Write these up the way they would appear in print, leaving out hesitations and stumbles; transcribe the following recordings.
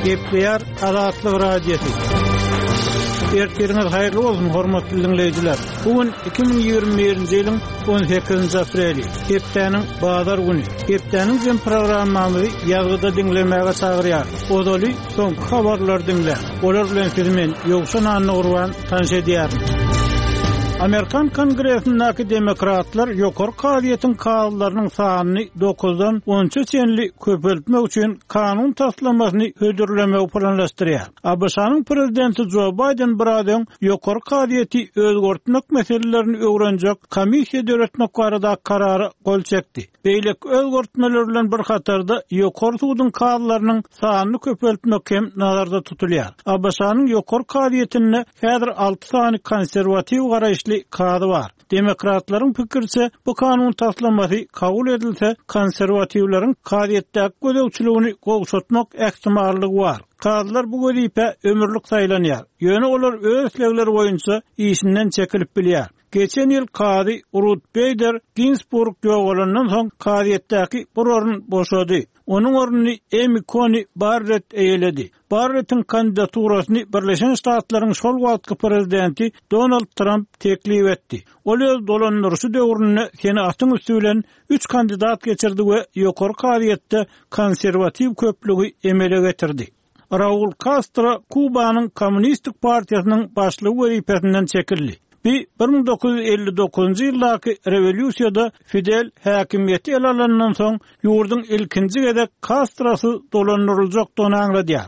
Gepleýär Azatlyk radiosu. Ertirňiz haýyrly bolsun hormatly dinleýijiler. Bugün 2021-nji ýylyň 18-nji apreli. Hepdeniň bazar güni. Hepdeniň jem programmamy ýazgyda dinlemäge çagyrýar. Odaly soňky habarlar dinle. Olar bilen sizmen ýoksa nanny urwan tanış edýär. Amerikan Kongresindäki demokratlar ýokary kadiýetiň kağıtlarynyň sanyny 9-dan 13 çenli köpeltmek üçin kanun taslamasyny hödürlemeyi planlaşdyrýar. ABŞ-nyň prezidenti Joe Biden buradan ýokary kadiýeti özgertmek meselelerini öwrenjek komissiýa döretmek barada karary gol çekdi. Beýlek özgertmeler bilen bir hatarda ýokary suwdyň kağıtlarynyň sanyny köpeltmek hem nazarda tutulýar. ABC-nyň ýokary kadiýetine häzir 6 sany konserwatiw garaýşly kağıdı var. Demokratların pikirçe bu kanun taslamasy kabul edilse konserwatiwlaryň kadiýetdäki gödäwçiligini gowşatmak ähtimallygy var. Kağıtlar bu gödipe ömürlük saylanýar. Ýöne olar öz islegleri boýunça işinden çekilip bilýär. Geçen ýyl kady Ruth Bader Ginsburg ýogalandan soň kadiýetdäki bir orun boşady. Onun ornuny Amy Coney Barrett eýeledi. Barrett'in kandidaturasyny Birleşen Ştatlaryň şol wagtky prezidenti Donald Trump teklip etdi. Ol öz dolandyrysy döwrüne senatyň üstü bilen 3 kandidat geçirdi we ýokary kadiýetde konserwatiw köplügi emele getirdi. Raul Castro Kubanyň Kommunistik Partiýasynyň başlygy wezipesinden çekildi. 1959-njy ýyldaky rewolýusiýada Fidel häkimiýeti ele alandan soň ýurdun ilkinji gedek Castrosy dolandyryljakdygyny aňladýar.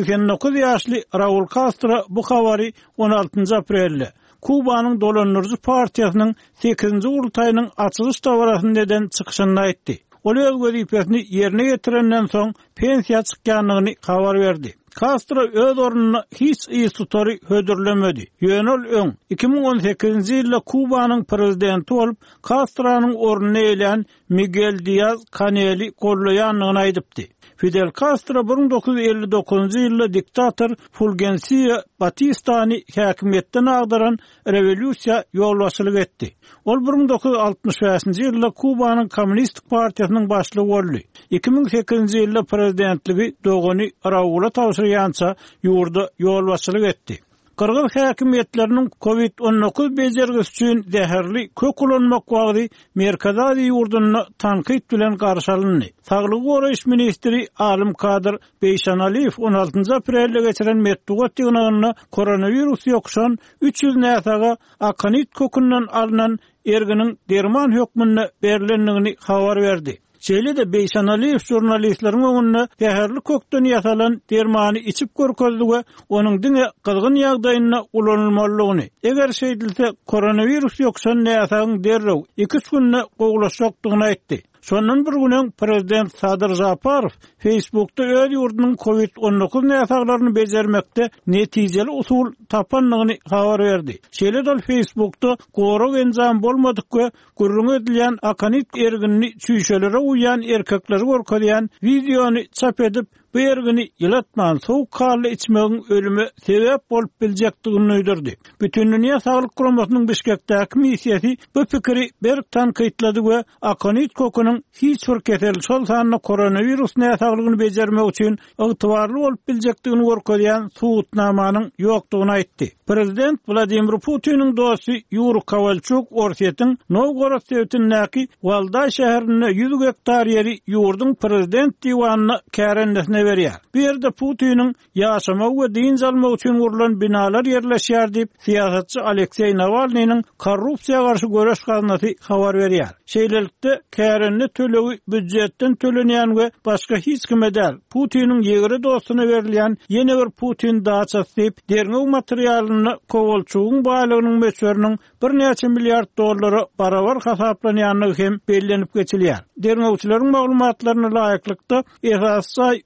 89 ýaşly Raul Castro bu habary 16 aprelde Kubanyň dolandyrjy partiýasynyň 8-nji urultaýynyň açylyş dawarasynda eden çykyşynda aýtdy. Ol öz wezipesini ýerine getirenden soň pensiýa çykýanlygyny habar berdi. Castro öz ornuny hiç iyi tutary hödürlemedi. Ýönel öň 2018-nji ýylda Kubanyň prezidenti bolup Castro'nyň ornuny eýlen Miguel Díaz-Canel'i gollaýanlygyny aýdypdy. Fidel Castro 1959-njy ýylda diktator Fulgencio Batistany häkimiýetden agdaran rewolýusiýa ýolbaşçylyk etdi. Ol 1965-nji ýylda Kubanyň Kommunistik Partiýasynyň başlygy boldy. 2008-nji ýylda prezidentligi dogany Raul'a tawşyrýança ýurda ýolbaşçylyk etdi. Kırgız häkimiýetleriniň COVID-19 bejergisi üçin zäherli kök ulanmak wagty Merkez Aziýa ýurduny tanqid bilen garşy alyndy. Saglyk goraýyş ministri Alim Kadir Beýşanaliýew 16 aprelde geçiren medeniýet ýygynyny koronavirus ýokşan 300 näsaga akanit kökünden alynan erginiň derman hökmüne berilendigini habar berdi. Şeýle de Beýşanaliýew jurnalistleriň öňünde zäherli kökden ýasalan dermany içip görkezdi we onuň diňe kızgın ýagdaýyna ulanylmalygyny. Eger şeýdilse koronavirus ýokşan näsagyň derrew 2 günne gowlaşjakdygyny aýtdy. Şondan bir günden prezident Sadyr Japarow Facebook'ta öz ýurdunyň COVID-19 näsaglaryny bejermekde netijeli usul tapanlygyny habar berdi. Şeýle de Facebook'ta gowrak enzam bolmadyk we gürrüň edilýän akanit erginini çüýşelere uýan erkekleri gorkadýan videony çap edip bu ergini ýylatman sowuk karly içmegiň ölüme sebäp bolup biljekdigini öýdürdi. Bütün dünýä saglyk guramasynyň Bişkekdäki missiýasy bu pikiri berk tanqidlady we akanit kokunyň hiç bir kesel şol sanyna koronavirus näsaglygyny bejermek üçin ygtybarly bolup biljekdigini gorkadýan suwutnamanyň ýokdugyny aýtdy. Prezident Vladimir Putin'in dosty Yuri Kovalchuk Orset'in Novgorod Sevtindäki Valday şäherine 100 hektar ýeri ýurdun prezident diwanyna kärendesine berýär. Bu ýerde Putin'in ýaşamak we din almak üçin gurulan binalar ýerleşýär diýip siýasatçy Aleksey Navalnyň korrupsiýaga garşy göreş gaznasy habar berýär. Şeýlelikde kärende tölegi büdjetden tölenýän we başga hiç kime däl. Putin'in ýegri dostuna berilýän ýene bir Putin daçasy diýip derňew materialyny Kovalchugyň baýlygynyň meçberiniň $1 milyard barabar hasaplanýanlygy hem bellenip geçilýär. Derňewçileriň maglumatlaryna laýyklykda esasy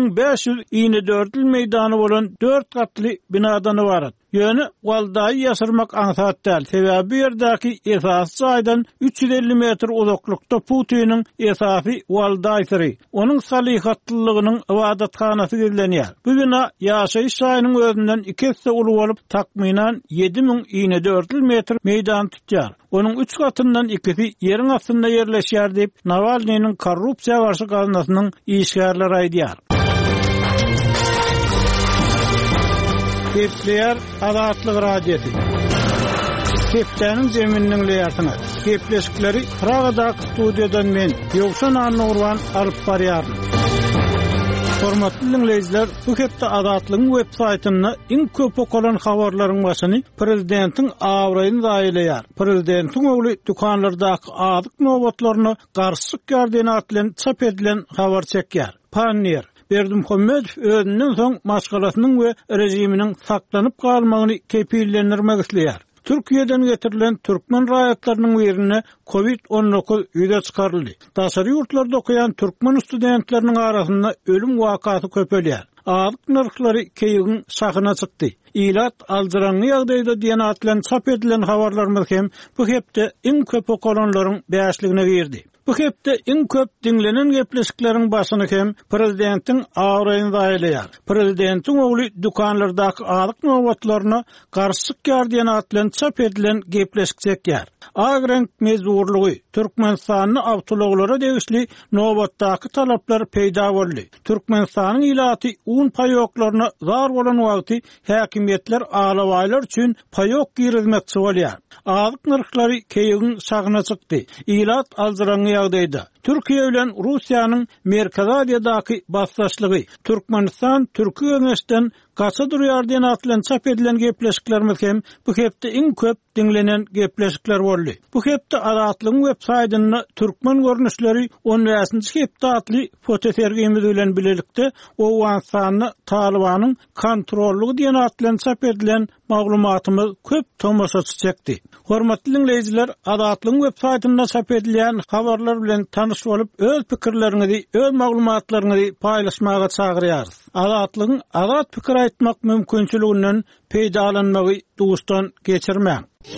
3524 meýdany bolan 4 gatly binadan ibaret. Ýöne Valdaýy ýaşyrmak aňsat däl. Sebäbi ýerdäki esasy aýdan 350 metr uzaklykda Putin'in esasy Valdaýy. Onuň salihatlylygynyň ibadathanasy gezlenýär. Bu bina ýaşaýyş şaýynyň özünden 2 hisse uly bolup takminan 7024 metr meýdan tutýar. Onuň 3 gatyndan 2-si ýeriň astynda ýerleşýär diýip Navalnyň korrupsiýa garşy gaznasynyň işgärleri aýdýar. Gepleýär Azatlyk radiosu. Geplerin zeminiň leýatyna. Gepleşikleri Pragada studiýadan men Ýogşan Annurwan alyp barýarym. Hormatly dinleýijiler, bu hepde Azatlygyň web saýtyna iň köp okulan habarlaryň başyny prezidentiň awraýyny daýylýar. Prezidentiň ogly dukanlardaky azyk nowatlaryny garşyk ýardyna atlan çap edilen habar çekýär. Panier Berdimuhammedow özünden soň maşgalasynyň we rejiminiň saklanyp galmagyny kepillendirmek isleýär. Türkiýeden getirilen türkmen raýatlarynyň birine COVID-19 ýüze çykaryldy. Daşary ýurtlarda okuyan türkmen studentleriniň arasynda ölüm wakasy köpelýär. Azyk narhlary keýigin şahyna çykdy. İlat aldyranly ýagdaýda diýen atlan çap edilen habarlarymyz hem bu hepde iň köp okulanlaryň bäşligine girdi. Bu hepde iň köp dinlenen gepleşikleriň başyny hem prezidentiň awraýyny daýylýar. Prezidentiň ogly dukanlardaky azyk nowatlaryna garşyk ýardyna atlan çap edilen gepleşik çekýär. Agrenk mezurlugy Türkmenistanyň awtologlara degişli nowatdaky talaplar peýda boldy. Türkmenistanyň ilaty un paýoklaryna zar bolan wagty häkimiýetler alawaýlar üçin paýok girizmekçi bolýar. Azyk narhlary keýigin şahyna çykdy. İlat aldyranly ýagdaýda Türkiýe bilen Russiýanyň Merkez Aziýadaky bassaşlygy Türkmenistan Türkiýe öňeşden gaça durýar atlan çap edilen gepleşiklerimiz hem bu hepde iň köp dinlenen gepleşikler boldy. Bu hepde Azatlygyň web saýtyna türkmen görnüşleri 15-nji hepde atly fotosergimiz bilen bilelikde o Awganystanyň Talibanyň kontrollugy diýen atlan çap edilen maglumatymyz köp tomoşaçy çekdi. Hormatly dinleýijiler, Azatlygyň web saýtyna çap edilen habarlar bilen tanış bolup öz pikirleriňizi, öz maglumatlaryňyzy paýlaşmaga çagyrýarys. Azatlygyň azat pikir aýtmak mümkinçiliginden peýdalanmagy duşdan geçirmäň.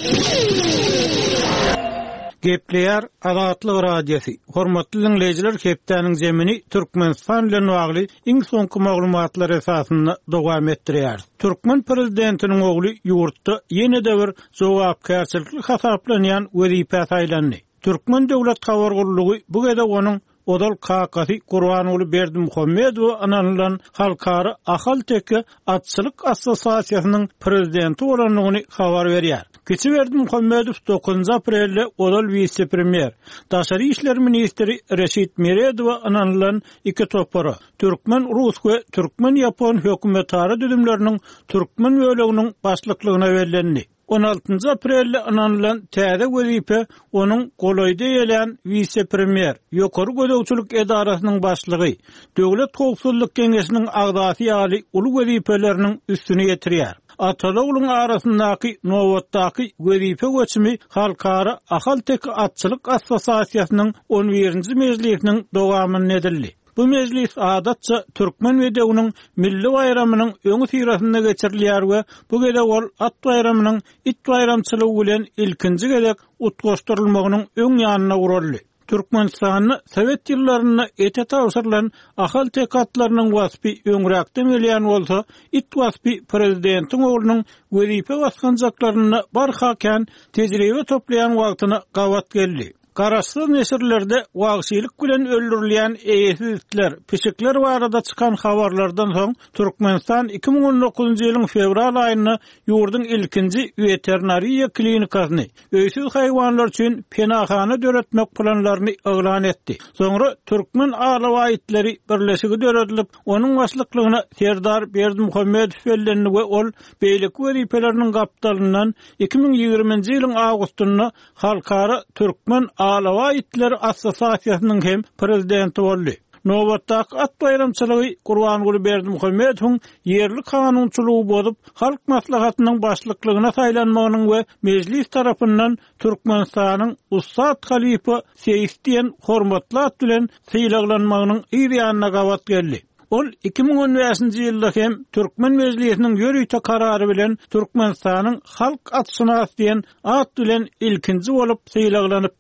Gepleýär Azatlyk radiosu. Hormatly dinleýijiler, hepdeniň zemini Türkmenistan bilen bagly iň soňky maglumatlar esasynda dowam etdirýär. Türkmen prezidentiniň ogly ýurtda ýene-de bir jogapkärçilikli hasaplanýan wezipe taýlandy. Türkmen döwlet habar gurulugy bu gede onuň Odal kakasy Gurbanoğlu Berdimuhammedow ananylan halkara ahal teki atçylyk assosiasiýasynyň prezidenti bolanlygyny habar berýär. Keçi Berdimuhammedow 9 aprelde Odal vice-premier, Daşary işler ministri Reşit Meredow ananylan iki topara Türkmen Rus we Türkmen Ýapon hökümetlari düzümleriniň Türkmen böleginiň başlyklygyna berildi. 16 aprelde ananylan täze wezipe onuň golaýda ýelen vice-premier, ýokary gödäwçilik edarasynyň başlygy, Döwlet Howpsuzlyk Keňeşiniň agdasy ýaly uly wezipeleriniň üstüne ýetirýär. Atalogluň arasyndaky nowatdaky wezipe göçmi halkara ahal teki atçylyk assosiasiýasynyň 11-nji mejlisiniň dowamyny edildi. Bu meclis adatça Türkmen we döwüniň milli bayramynyň öňü sirasynda geçirilýär we bu gede ol at bayramynyň it bayramçylygy bilen ilkinji gedek utgoşdurulmagynyň öň ýanyna uruldy. Türkmenistanyň Sowet ýyllaryna ete tawşyrylan ahal tekatlarynyň wasfy öňräkden gelýän bolsa, it wasfy prezidentiň oglunyň wezipe baskanjaklaryna barhakan tejribe toplayan wagtyna gawat geldi. Garaşsyz neşirlerde wagşylyk bilen öldürilýän eýesizlikler, pişikler barada çykan habarlardan soň Türkmenistan 2019-njy ýylyň fevral aýyna ýurdun ilkinji veterinariýa klinikasyny öýsüz haýwanlar üçin penahana döretmek planlaryny elan etdi. Soňra Türkmen alawa itleri birleşigi döredilip, onuň başlyklygyna Serdar Berdimuhammedow bellendi we ol beýlik wezipeleriniň gapdalyndan 2020-nji ýylyň awgustynda halkara Türkmen alawa itleri assosiasiýasynyň hem prezidenti boldy. Nowatdaky at bayramçylygy Gurbanoğlu Berdimuhammedowyň ýerli kanunçylygy bozup, halk maslahatynyň başlyklygyna taýlanmagynyň we mejlis tarapyndan Türkmenistanyň Ustad Halipa Seyf diýen hormatly at bilen syýlaglanmagynyň ýa-ýanyna gawat geldi. Ol 2015-nji ýylda hem Türkmen mejlisiniň ýörüýte karary bilen Türkmenistanyň halk atşynas diýen at bilen ilkinji bolup syýlaglanypdy.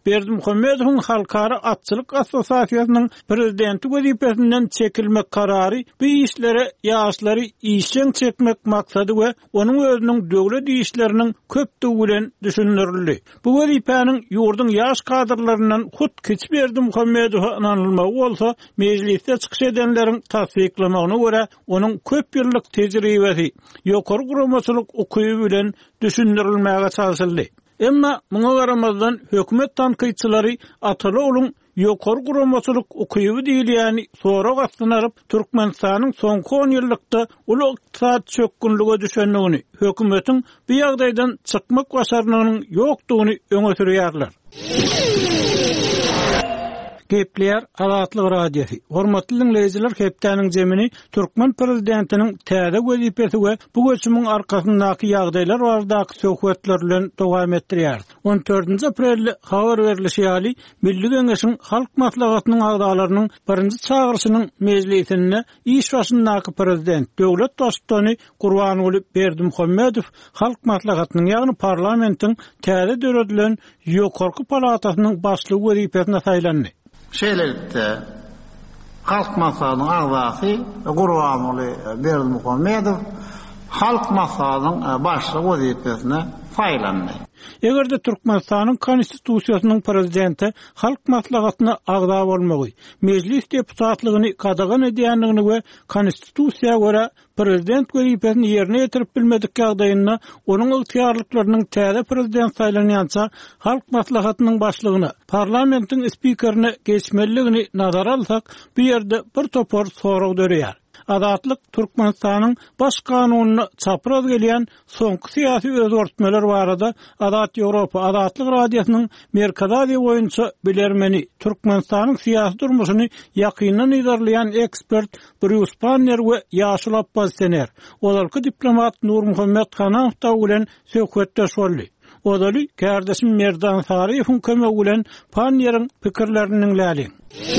Berdimuhammedowyň Halkara Atçylyk Assosiasiýasynyň prezidenti wezipesinden çekilmek karary bu işlere ýaşlary işçiň çekmek maksady we onuň özüniň döwlet işleriniň köpdügi bilen düşündirildi. Bu wezipeniň ýurdun ýaş kadrlaryndan hut keçip Berdimuhammedowa inanylmagy bolsa, mejlisde çykyş edenleriň tasdiklamagyna görä onuň köp ýyllyk tejribesi ýokary guramaçylyk okuwy bilen düşündirilmäge çalışyldy. Emma muňa garamazdan hökümet tanqidçilary Ataly oğlun ýokary guramaçylyk okuwy diýilýäni sorak astynaryp Türkmenistanyň soňky 10 ýyllykda uly ykdysat çökgünlige düşenligini, hökümetiň bu ýagdaýdan çykmak başarynyň ýokdugyny öňe sürýärler. Gepler Azatlyk radiosi. Hormatly dinleyijiler, hepdeniň jemini Türkmen prezidentiniň täze wezipesi we bu göçümiň arkasyndaky ýagdaýlar baradaky söhbetler bilen dowam etdirýär. 14 aprel habar berilişi ýaly Milli Geňeşiň Halk Maslahatynyň agdalarynyň birinji çağırşynyň mejlisinde iş başyndaky prezident döwlet başçysy Gurbanuly Berdimuhammedow Halk Maslahatynyň ýagny parlamentiň täze döredilen ýokarky palatasynyň başlygy wezipesine saýlandy. Şeýlelikde Halk Maslahatynyň agdasy Gurbanuly Berdimuhammedow Halk Maslahatynyň başlygy wezipesine saýlandy. Egerde Türkmenistanyň konstitusiýasynyň prezidenti halk maslahatyna agda bolmagy, mejlis deputatlygyny kadagan edýänligini we konstitusiýaga görä prezident wezipesini ýerine ýetirip bilmedik ýagdaýynda onuň ygtyýarlyklarynyň täze prezident saýlanýança halk maslahatynyň başlygyna, parlamentiň spikerini geçmeliligini nazara alsak, bu ýerde bir topar sorag dörýär. Azatlyk Türkmenistanyň baş kanunyna çapraz gelýän soňky syýasy özgertmeler barada Azat Ýewropa Azatlyk radiosynyň Merkez Aziýa boýunça bilermeni Türkmenistanyň syýasy durmuşyny ýakyndan ýerleýän ekspert Bruce Panner we Ýaşyl Abbassener, olarky diplomat Nurmuhammed Hanaowta bilen söhbetdeş boldy. Odaly kardeşim Merdan Sariýewiň kömegi bilen Panner'iň pikirlerini dinlädi.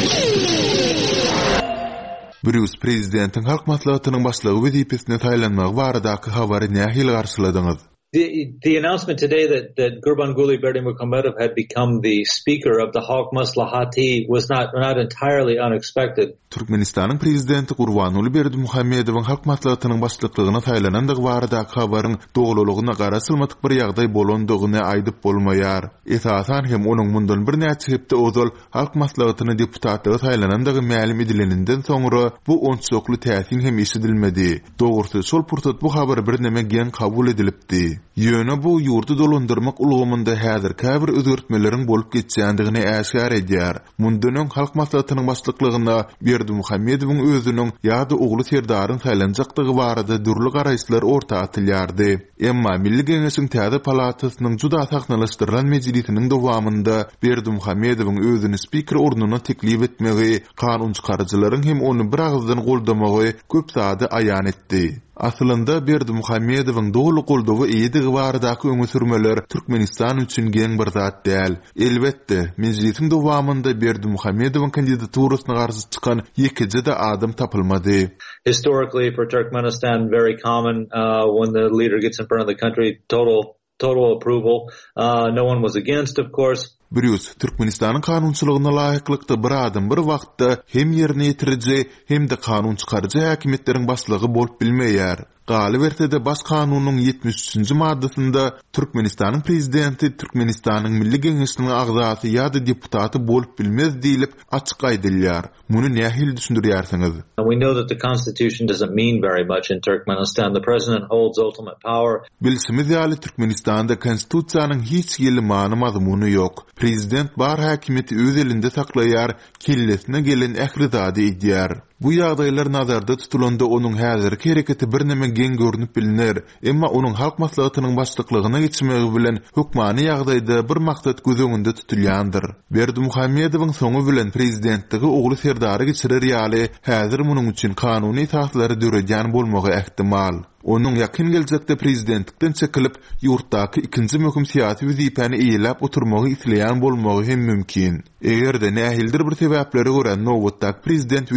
Bruce prezidentiň halk maslahatynyň başlygy wezipesine taýlanmagy baradaky habary nähil garşyladyňyz? The announcement today that Gurbanguly Berdimuhammedow had become the speaker of the Halk Maslahati was not entirely unexpected. Türkmenistanyň prezidenti Gurbanuly Berdimuhammedowyň halk maslahatynyň başlyklygyna taýlanandygy baradaky habaryň dogrulygyna garasylmadyk bir ýagdaý bolandygyny aýdyp bolmaýar. Esasan hem onuň mundan bir näçe hepde ozal halk maslahatyny deputatlygy taýlanandygy ma'lum edileninden soňra bu onçokly täsir hem eşidilmedi. Dogrusu şol pursat bu habar bir näme gen kabul edilipdi. Ýöne bu ýurdu dolandyrmak ulgamynda häzir käbir özgertmeleriň bolup geçýändigini äşkar edýär. Mundanyň halk maslahatynyň başlyklygyna Berdimuhammedowyň özüniň ýa-da ogly serdaryň saýlanjakdygy barada dürli garaýşlar ortaga atylýardy. Emma Milli Geňeşiň täze palatasynyň juda saknalaşdyrylan mejlisiniň dowamında Berdimuhammedowyň özüni spiker ornuna teklip etmegi, kanun çykarjylaryň hem onu bir agzdan goldamagy köp sady aýan etdi. Aslında Berdimuhammedowyň dogly goldawy eýdigi baradaky öňe sürmeler Türkmenistan üçin geň bir zat däl. Elbetde, mejlisiň dowamında Berdimuhammedowyň kandidaturasyna garşy çykan ýekiji de adam tapylmady. Historically for Turkmenistan, very common when the leader gets in front of the country, total approval. No one was against, of course. Bruce, Türkmenistanyň kanunçylygyna laýyklykda bir adam bir wagtda hem ýerine ýetiriji hem de kanun çykarjy häkimetleriň başlygy bolup bilmeýär. Galy bertede baş kanunyň 73-nji maddasynda Türkmenistanyň prezidenti Türkmenistanyň Milli Geňeşiniň agzasy ýa-da deputaty bolup bilmez diýilip açyk aýdylýar. Muny nähil düşündirýärsiňiz? We know that the constitution doesn't mean very much in Turkmenistan. The president holds ultimate power. Bilsimiz ýaly Türkmenistanda konstitusiýanyň hiç ýyly many mazmuny ýok. Prezident bar häkimeti öz elinde saklaýar, kellesine gelen ähli zady edýär. Bu ýagdaýlar nazarda tutulanda onuň häzirki hereketi bir näme gen görünüp bilinir. Emma onuň halk maslahatynyň başlyklygyna geçmegi bilen hukmany ýagdaýda bir maksat göz öňünde tutulýandyr. Berdimuhammedowyň soňu bilen prezidentligi ogly serdary geçirer ýaly häzir munyň üçin kanuny taslary döredýän bolmagy ähtimal. Onuň ýakyn geljekde prezidentlikden çekilip ýurtdaky ikinji möhüm syýasy wezipäni eýlep oturmagy isleýän bolmagy hem mümkin. Egerde nähildir bir sebäplere görä nowatdaky prezident wezipesini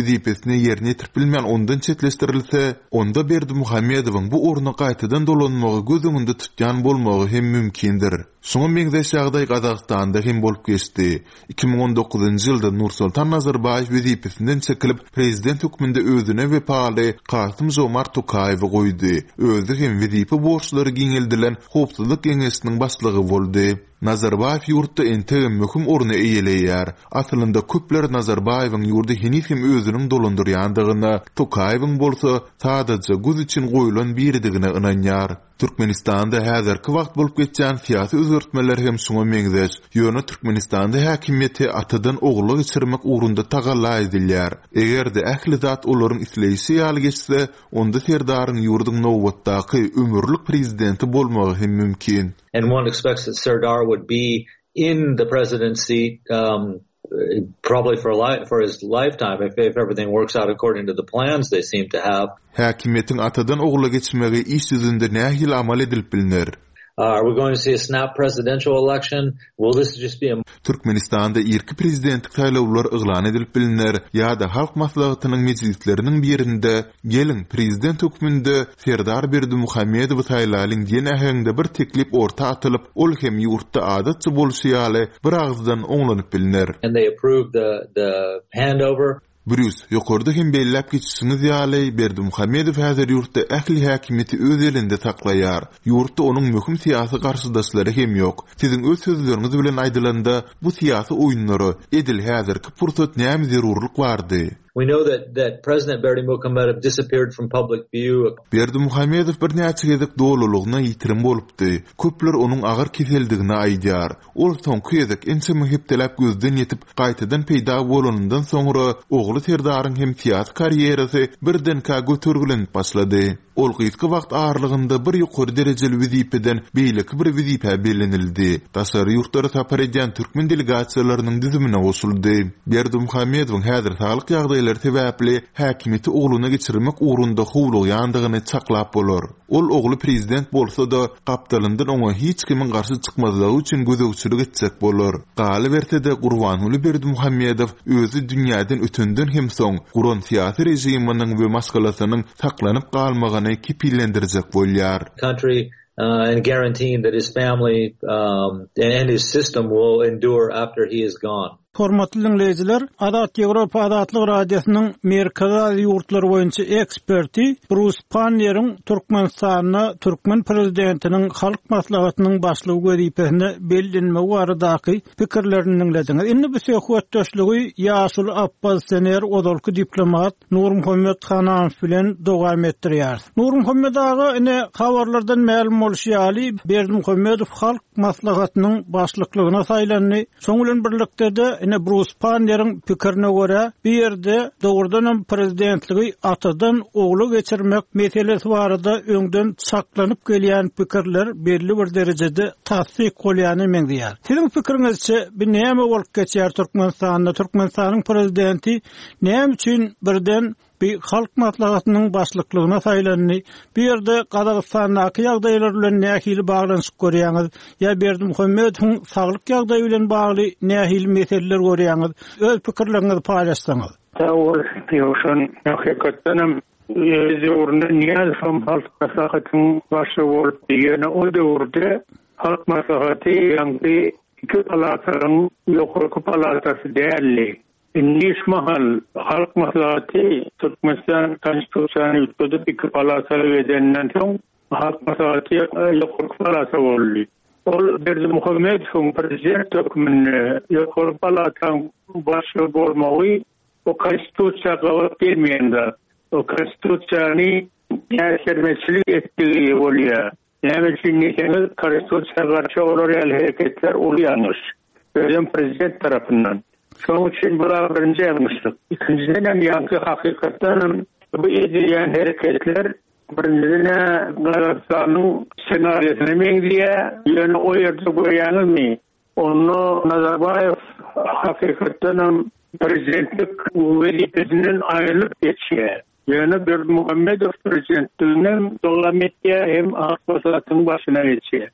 hakimiyetine yerine yetirpilmeyen ondan çetleştirilse, onda Berdimuhammedowyň bu oruna gaýtadan dolanmagy göz öňünde tutýan bolmagy hem mümkindir. Şoňa meňzeş ýagdaý Gazagstanda hem bolup geçdi. 2019-njy ýylda Nursultan Nazarbaýew wezipesinden çekilip prezident hükmünde özüne we paly Kasym-Jomart Tokayewy goýdy. Özü hem wezipe borçlary giňeldilen Howpsuzlyk Geňeşiniň başlygy boldy. Nazarbayew ýurtda entegem möhüm orny eýeleýär. Aslynda köpler Nazarbayewyň ýurdy henis hem özüniň dolandyrýandygyna, Tokayewyň bolsa sadajy göz üçin goýulan biridigine ynanýar. Türkmenistanda häzirki wagt bolup geçýän syýasy özgertmeler hem şoňa meňzeş. Ýöne Türkmenistanda häkimiýeti atadan ogly geçirmek ugrunda tagalla edilýär. Egerde ähli zat olaryň isleýişi ýaly geçse, onda serdaryň ýurdyň nowatdaky ömürlük prezidenti bolmagy hem mümkin. And one expects that Serdar would be in the presidency probably for his lifetime if everything works out according to the plans they seem to have. Häkimiýetiň atadan ogla geçmegi iş ýüzünde nähil amal edilip bilinir. Are we going to see a snap presidential election? Will this just be a... Türkmenistanda irki prezidentlik saýlawlary yglan edilip bilinir, ýa-da halk maslahatynyň meclisleriniň birinde gelin prezident hükmünde Serdar Berdimuhammedowy saýlalyň diýen ähengde bir teklip orta atylyp, ol hem ýurtda adatçy bolşy ýaly bir agzdan oňlanyp bilinir. And they approved the handover. Brüs, ýokarda hem bellap geçişiniz ýaly Berdimuhammedow häzir ýurtda ähli häkimiýeti öz elinde saklaýar. Ýurtda onuň möhüm syýasy garşydaşlary hem ýok. Siziň öz sözleriňiz bilen aýdylanda bu syýasy oýunlary edil häzirki pursat näme zerurlyk bardy? We know that President Berdimuhammedow disappeared from public view. Berdimuhammedow bir näçe gezek dowlulugyna ýitirim bolupdy. Köpler onuň agyr keseldigini aýdýar. Ol soňky gezek ençe mühipdelap gözden ýetip gaýtadan peýda bolanyndan soňra ogly Serdaryň hem syýasy karýerasy birden götergilenip başlady. Ol gyzky wagt ağırlygynda bir ýokary derejeli wezipeden beýleki bir wezipe belenildi. Daşary ýurtlara sapar edýän türkmen delegasiýalarynyň düzümine goşuldy. Berdimuhammedowyň häzir saglyk ýagdaýlary sebäpli häkimiýeti ogluny geçirmek ugrunda howlugýandygyny çaklap bolar. Ol ogly prezident bolsa da gapdalyndan oňa hiç kimin garşy çykmazlygy üçin gözegçilik etjek bolar. Galy berse-de Gurbanuly Berdimuhammedow özü dünýäden ötünden hem soň Guran syýasy rejiminiň we maskalasynyň saklanyp galmagyny kipillendirjek bolýar. Country and guaranteeing that his family and his system will endure after he is gone. Hormatly dinleyijiler, Adat Ýewropa Adatlyk Radiosynyň Merkezi ýurtlar boýunça eksperti Bruce Panner'in Türkmenistanyna Türkmen prezidentiniň halk maslahatynyň başlygy wezipesine bellenme baradaky pikirlerini dinlediňiz. Indi bu söhbetdeşligi Ýaşul Abbas Sener odolky diplomat Nurmuhammed Hanaň bilen dowam etdirýär. Nurmuhammed aga ine habarlardan ma'lum bolýaly Berdimuhammedow halk maslahatynyň başlyklygyna saýlandy. Şoň bilen birlikde de ine Bruce Panner'in pikirine göre bir yerde doğrudan prezidentligi atadan oglu geçirmek meselesi barada öňden saklanyp gelýän pikirler belli bir derejede tasdik bolýany meňzeýär. Siziň pikiriňizçe bir näme bolup geçýär Türkmenistanda? Türkmenistanyň prezidenti näme üçin birden bir halk maslahatynyň başlyklygyna saýlandy? Bir ýerde Gazagstandaky ýagdaýlar bilen nähili baglanyşyp görýäňiz? Ýa Berdimuhammedowyň saglyk ýagdaýy bilen bagly nähili meseleler görýäňiz? Öz pikirleriňizi paýlaşsaňyz. Tawur ýoşan hakykatdanam ýa-da niýe halk maslahatynyň başlygy bolup ýene o döwürde halk maslahaty ýa-da iki palataryň ýokary palatasy däli. Niş mahal halk maslahatı Türkmenistan konstitusiýasyny üstüde iki palasary edenden soň halk maslahatı ýokary palata boldy. Ol Berdimuhammedowyň prezident hükmünde ýokary palataň başlygy bolmagy o konstitusiýaga gowap bermeýände. O konstitusiýany ýa-da etdigi bolýar. Näme üçin näme konstitusiýaga garşy olan hereketler olýanys. Prezident tarapyndan. Şoň üçin birinji ýagşylyk. İkinciden hem ýa-da hakykatdan bu edilýän hereketler birinjiden Gazagstanyň senaryosyna meňzeýär. Ýöne o ýerde goýanymy? Onu Nazarbayew hakykatdan prezidentlik wezipesinden aýrylyp geçýär. Ýöne Berdimuhammedow prezidentliginden dowam etýär hem halk maslahatynyň başyna geçýär.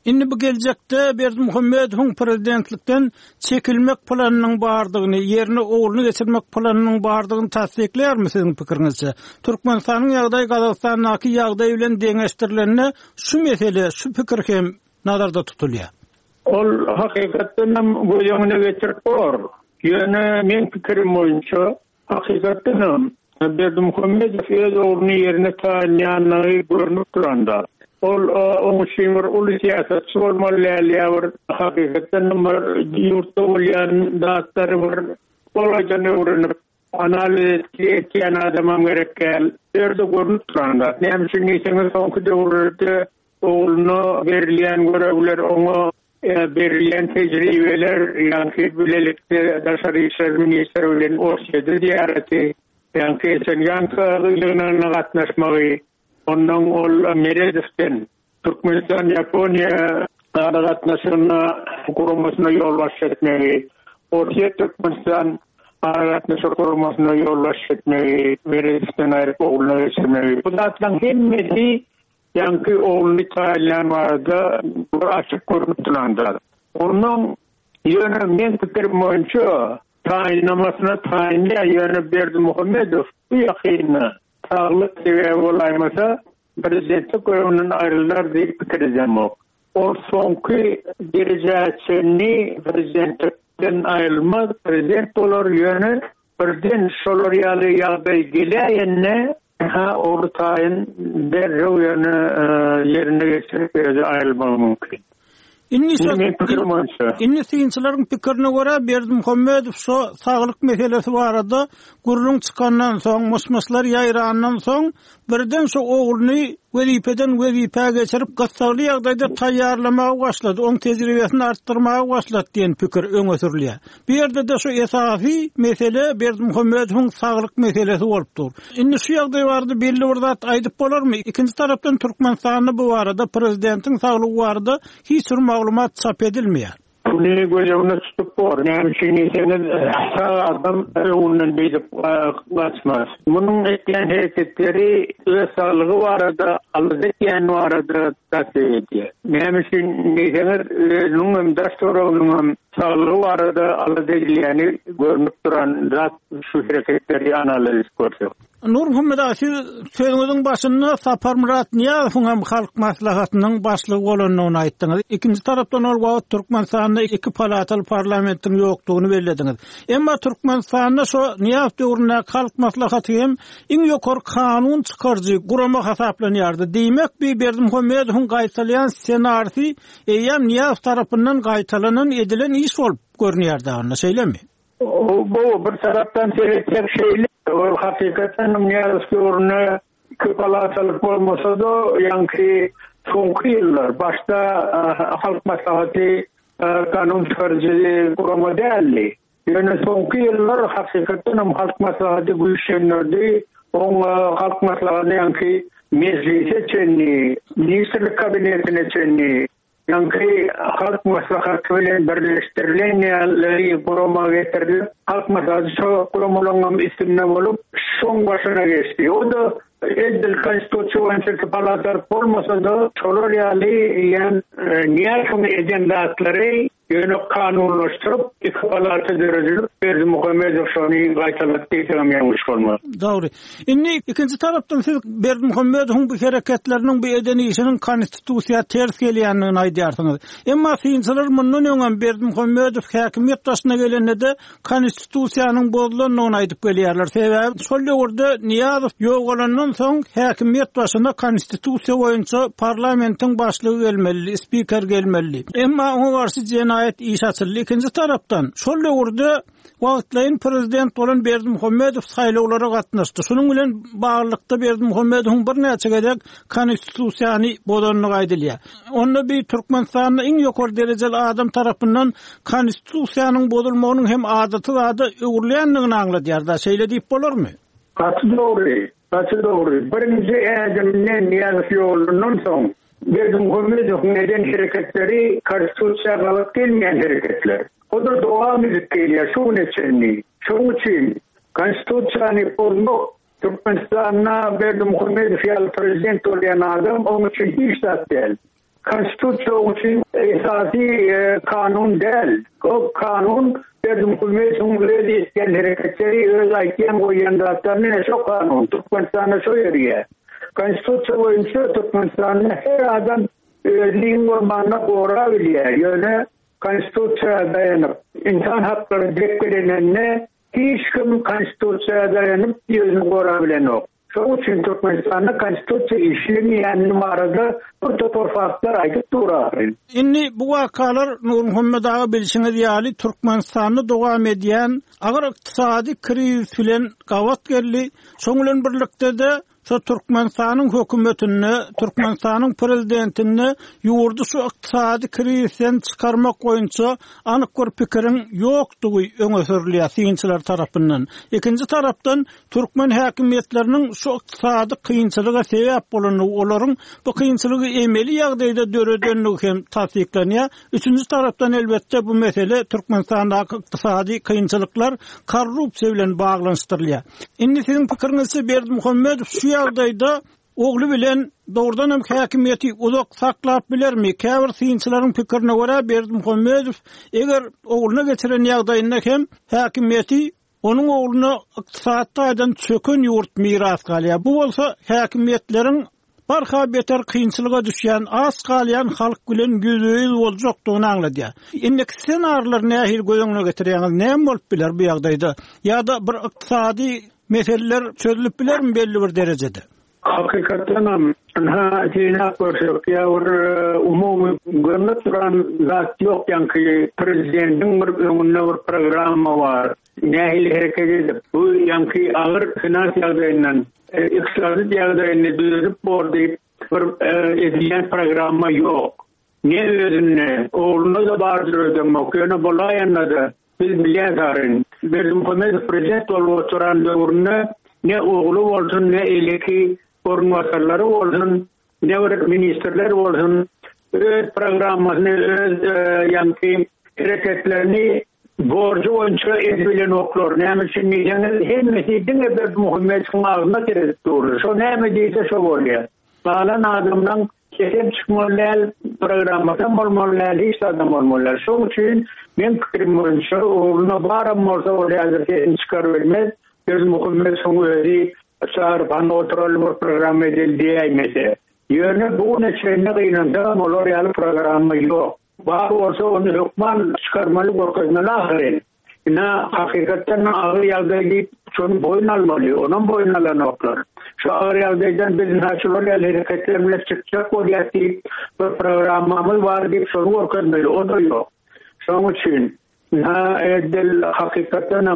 Indi bu gelecekde Berdimuhammedowyň prezidentlikden çekilmek plananyň bardygyny, ýerine oğluny geçirmek plananyň bardygyny tasdiklermi siziň pikiriňizçe? Türkmenistanyň ýagdaý Gazagstanyňky ýagdaý bilen deňeşdirilenine şu mesele, şu pikir hem nazarda tutulýar. Ol hakykatdan bu ýöne geçirip bor. Ýöne men pikirim boýunça hakykatdan Berdimuhammedow öz oğluny ýerine taýinýanlygy görnüp duranda. Ol şeýmer ul siýasatçy bolmaly hakykatdan ýurtda bolýan datlary bar. Olaýan öwrenip analiz etýän adamam gerekkel. Ýerde görnüp duranda. Näme üçin ýeňiň soňky döwürde oğluny berilýän görevler oňa berilýän tejribeler ýa-ni bilelikde daşary işler ministri bilen orşedy diýäreti ýa-ni sen ýa-ni gatnaşmagy ondan ol Medvedevden Türkmenistan Japoniya gatnaşygyna gurulmasyna ýol başlatmagy orta Türkmenistan gatnaşyk gurulmasyna ýol başlatmagy Medvedevden aýryp oğluny geçirmegi bu zatlaryň hemmesi ýa-ni oğluny taýinlän barada bir açyk görnüp duranda. Onuň ýöne men pikirim boýunça taýinlamasyna taýinlän ýöne Berdimuhammedow bu ýakyny sağlık sebäbi bolaýmasa prezidentlik göreviniň aýrylar diýip pikirjem. O soňky derejäçini prezidentlikden aýrylmaz, prezident bolar ýöne birden şolar ýaly ýagdaý gelýänne ortaýyn derrew ýöne ýerine geçirip aýrylmagy mümkin. Inni synçylaryň pikirine görä Berdimuhammedow şu saglyk meselesi barada gurulun çykandan soň, musmaslar ýaýrandan soň birden şu oğluny wezipeden wezipäge geçirip gassagly ýagdaýda taýýarlamagy başlady, oň tejribesini artdyrmagy başlady diýen pikir öňe sürülýär. Bu ýerde de şu esasy mesele Berdimuhammedowyň saglyk meselesi bolup dur. Indi şu ýagdaý barada belli bir zat aýdyp bolarmy? Ikinji tarapdan Türkmenistanyň bu barada prezidentiň saglygy barada hiç bir maglumat çap edilmeýär. Bunu gözüne tutup bor. Yani şimdi adam onun bir kaçmaz. Bunun etken hareketleri öz sağlığı var da aldatyan var da tasvir ediyor. Yani şimdi onun daştorunun sağlığı var da aldatyanı görünüp duran zat şu hareketleri analiz koyuyor. Nur Muhammed Asil sözüňiziň başynda Sapar Murat Niýazowyň hem halk maslahatynyň başlygy bolanyny aýtdyňyz. Ikinji tarapdan ol wagt Türkmenistanda iki palataly parlamentiň ýokdugyny bellädiňiz. Emma Türkmenistanda şo Niýaz döwründe halk maslahaty hem iň ýokary kanun çykarjy gurama hasaplanýardy. Diýmek Berdimuhammedowyň gaýtalýan ssenariýy eýem Niýaz tarapyndan gaýtalanan edilen iş bolup görünýärdi, onda şeýlemi? Bu bir tarapdan seýretler şeýle hakikaten Niýazowski orna köpalatalyk bolmasa da ýa-ni soňky ýyllar başda halk maslahaty kanun çykarjy gurama däldi. Ýöne soňky ýyllar hakikaten halk maslahaty güýçlendirdi. Oň halk maslahaty ýa-ni meclise çenni, ministrlik kabinetine çenni, ýa-ni halk maslahaty bilen birleşdirilen ýerleri gurama getirdi. Halk maslahaty şu guramalan istimne bolup şoň başyna geçdi. O da edil konstitusiýa palatar bolmasa da şolar ýaly ýan Niýazowyň ejendatlary ýöne kanunlaşdyryp iki palata derejeli Berdimuhammedow şonu gaýtalatdy ýa-ni bolmaz. Dogry. Indi ikinji tarapdan siz Berdimuhammedowyň bu hereketleriniň bu edeni işiniň konstitusiýa ters gelýändigini aýdýarsyňyz. Emma synçylar mundan öňem Berdimuhammedow häkimiýet başyna gelende konstitusiýanyň bozulanyny aýdyp gelýärler. Sebäbi şol ýerde Niýazow ýogalandan soň häkimiýet başyna konstitusiýa boýunça parlamentiň başlygy gelmeli, spiker gelmeli. Emma oňa garşy jinayet iş açyldy. Ikinji tarapdan şol ýerde wagtlaýyn prezident bolan Berdimuhammedow saýlawlara gatnaşdy. Şunuň bilen baglykda Berdimuhammedowyň bir näçe gedek konstitusiýany bozulanyny aýdylýar. Onda bir Türkmenistanyň iň ýokary derejeli adam tarapyndan konstitusiýanyň bozulmagynyň hem adaty wada öwürlendigini aňladýar da şeýle diýip bolarmy? Doğru. Birinci adamın Niýazowyň soň Berdimuhammedowyň eden hereketleri konstitusiýaga galyp gelmeýän hereketler. O da dowam edip gelýär. Şoň üçin konstitusiýany bozmak Türkmenistana Berdimuhammedow ýaly prezident bolýan adam onuň üçin hiç zat däl. konstitusiya için esasi kanun değil. O kanun hükümetin böyle isteyen hareketleri öz ayken koyan dağıtlarına şu kanun. Türkmenistan'a şu yeriye. Konstitusiya boyunca Türkmenistan'da her adam özlüğün kurbanına korabiliyor. Yani konstitusiya dayanıp insan hakları deklarlarına hiç kim konstitusiya dayanıp yüzünü korabilen yok. Şu için Türkmenistan'da konstitusiya işlemeyen numarada bu topraklar ayıp durarır. Inni bu vakalar Nur Muhammed Ağa bilişine diyali Türkmenistan'da devam ediyen ağır iktisadi kriz bilen gavat geldi. Soňulan birlikde de şu Türkmenistan'ın hökümetini, Türkmenistan'ın prezidentini ýurdu şu iktisadi krizden çıkarmak boýunça anyk bir pikirin ýokdugy öňe sürilýär synçylar tarapyndan. Ikinji tarapdan Türkmen häkimetleriniň şu iktisadi kynçylyga sebäp bolan olaryň bu kynçylygy emeli ýagdaýda döredenligi hem tasdiklanýar. Üçüncü tarapdan elbetde bu mesele Türkmenistan'daky iktisadi kynçylyklar korrupsiýa bilen baglanşdyrylýar. Indi siziň pikiriňizçe Berdimuhammedow şu ýagdaýda ogly bilen doğrudan hem häkimiýeti uzak saklap bilermi? Käbir synçylaryň pikirine görä Berdimuhammedow eger oglyna geçiren ýagdaýynda hem häkimiýeti onun ogluny ykdysadydan çökün ýurt miras galýar. Bu bolsa häkimiýetleriň barha beter kynçylyga düşýän az galýan halk bilen güzüýüz boljokdugyny anladýar. Indiki senarlar nähil göňüne getirýäňiz näme bolup biler bu ýagdaýda? Ýa-da bir ykdysady meseleler çözülüp bilermi belli bir derejede? Hakikaten dina koşup ya umumy görnüp duran zat yok ki prezidentin bir öňünde bir programma var. Nähili hereket edip bu ýanky agyr finans ýagdaýyndan iqtisady ýagdaýyny düzüp bordy bir edilen programma ýok. Ne özüne oğluna da bardırdım okuyana bolayanla da biz bilýärin. Berdimuhammedow prezident bolup oturan döwründe ne oğlu bolsun ne eleki ornwasarlary bolsun ne ministrler bolsun öz programmasyny öz ýanky hareketlerini borcu boýunça edbilen oklar. Näme üçin diýeniz hemmesi diňe Berdimuhammedowyň agyna kirip durur. Şo näme diýse şo bolýar. Balan adamdan kesip çıkmalar programmadan bolmalar, hiç adam bolmalar. Şo üçin men pikirim boýunça oğluna baram bolsa olýar çıkarylmaz. Berdimuhammedowyň özi çağırıp oturalım program edildi diýmese. Ýöne bu neçene gynanda molorial programma ýok. Var olsa onu hükman çıkarmalı korkuzmalı ahire. Na hakikaten ağır ýagdaýda şonu boyun almalı, onun boyun alan oklar. Şu ağır ýagdaýdan biz naçyonal hareketlerle çıkacak bolýar ki bir programmamız var diýip şonu korkuzmaly, o da ýok. Şoň üçin na edil hakikaten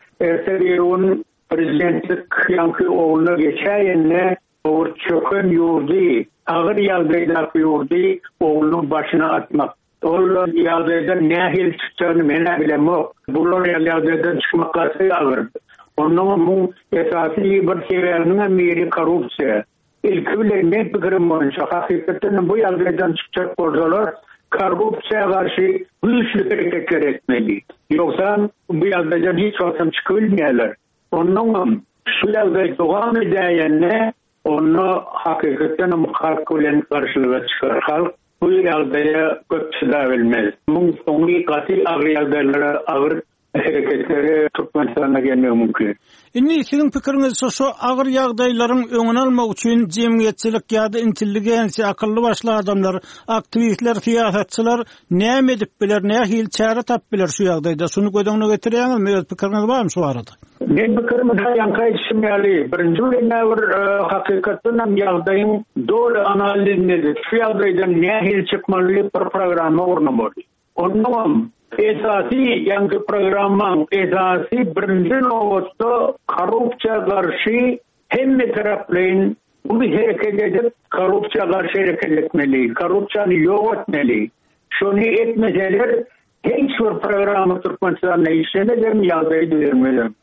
erteýün prezidentlik ýanky oğluna geçäýenne or çökün ýurdy, ağır ýagdaýda ýurdy oğlunun başına atmak. Onlar ýagdaýdan nähil çykdygyny mene bilemok. Bular ýagdaýdan çykmakasy ağır. Onun bu esasy bir sebäbiniň meri korrupsiýa. Ilki bilen men pikirim boýunça hakikaten bu ýagdaýdan çykjak bolsalar korrupsiýaga garşy güýçli hareketler etmeli. Ýoksa bu ýagdaýdan hiç wagtym çykybilmeýärler. Onun şu ýagdaý dowam edýänne onu hakikaten halk bilen garşylyga çykar. Halk bu ýagdaýa köp çyda bilmez. Muň soňky gaty agry ýagdaýlara agry hareketleri Türkmenistan'a gelmegi mümkün. Inni sizin pikiriňizçe şu agır ýagdaýlaryň öňüni almak üçin jemgyýetçilik ýa-da intelligensiýa, akylly başly adamlar, aktivistler, siýasatçylar näme edip biler, nähil çäre tap biler şu ýagdaýda. Şunu gödüňe getirýäňizmi? Öz pikiriňiz barmy şu arada? Men pikirim ýanky işlemeli. Birinji bir hakykatdan ýagdaýyň dolu analizini edip, şu ýagdaýdan nähil çykmaly bir programma ornamaly. Onun esasy ýanky programmaň esasy birinji nowatda korrupsiýa garşy hemme taraplaryň bu hereket edip korrupsiýa garşy hereket etmeli, korrupsiýany ýok etmeli. Şonu etmeseler hiç bir programma Türkmenistan'da işlemeden ýagdaý düzülmeli.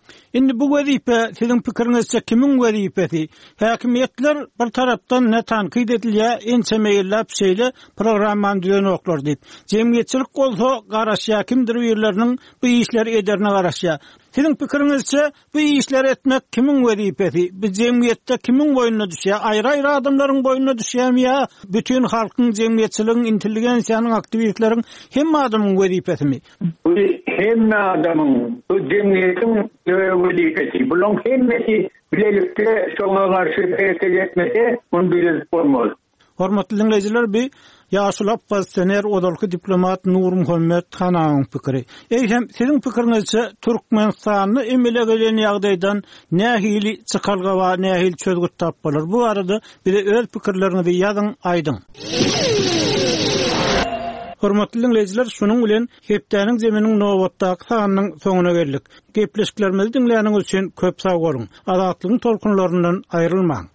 Indi bu wezipe sizin pikirinizçe kimin wezipesi? Häkimetler bir tarapdan ne tankid edilýär, ençe meýillap şeýle programman düýen oklar diýip. Jemgyýetçilik bolsa garaşýa kimdir ýerleriniň bu işleri ederine garaşýa. Sizin pikirinizçe bu işleri etmek kimin wezipesi? Bu jemgyýetde kimin boýuna düşýär? Aýra-aýra adamlaryň boýuna düşýärmi ýa bütün halkyň, jemgyýetçiligiň, intelligensiýanyň, aktivitleriň hemme adamyň wezipesimi? Bu hemme adamyň, bu jemgyýetiň wezipesi. Bulan hemmesi bilelikde şoňa garşy hareket etmese, onu bilip bolmaz. Hormatly dinleyijiler, bir Ýaşul Abbas-Sener odalky diplomat Nur Muhammed Hanaň pikiri. Eýsem sizin pikirinizçe Türkmenistanyny emele gelen ýagdaýdan nähili çykalga we nähili çözgüt tapmalar. Bu arada bir öz pikirlerinizi ýazyň, aýdyň. Hormatly dinleyijiler, şunuň bilen hepdäniň zeminiň nowatdaky sanynyň soňuna geldik. Gepleşiklerimizi dinleýäniňiz üçin köp sag bolun. Azatlygyň tolkunlaryndan aýrylmaň.